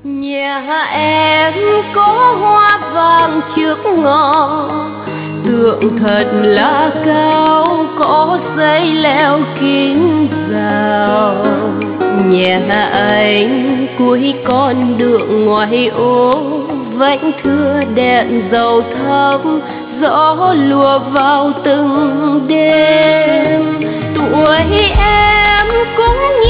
Nhà em có hoa vàng trước ngõ, tượng thật là cao, có dây leo kín rào. Nhà anh cuối con đường ngoài ô, vách thưa đèn dầu thắm, gió lùa vào từng đêm. Tuổi em cũng